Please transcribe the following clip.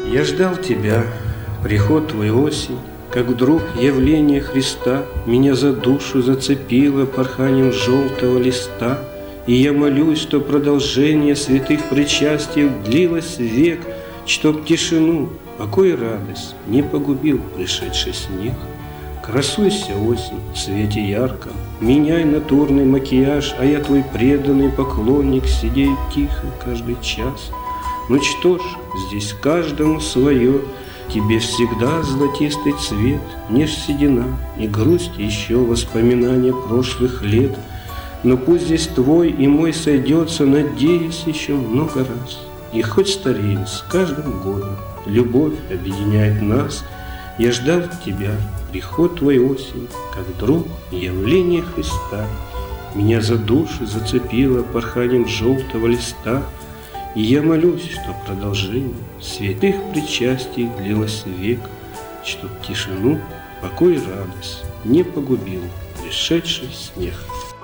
Я ждал тебя, приход твой осень, как вдруг явление Христа Меня за душу зацепило порханием желтого листа. И я молюсь, что продолжение святых причастий длилось век, чтоб тишину, покой и радость не погубил пришедший снег. Красуйся, осень, в свете ярком, меняй натурный макияж, а я твой преданный поклонник, сидею тихо каждый час. Ну что ж, здесь каждому свое, тебе всегда золотистый цвет, неж седина и грусть еще воспоминания прошлых лет. Но пусть здесь твой и мой сойдется, надеюсь, еще много раз. И хоть стареем с каждым годом, любовь объединяет нас. Я ждал тебя, приход твой осень, как вдруг явление Христа Меня за душу зацепило порханием желтого листа. И я молюсь, что продолжение святых причастий длилось век, чтоб тишину, покой и радость не погубил пришедший снег.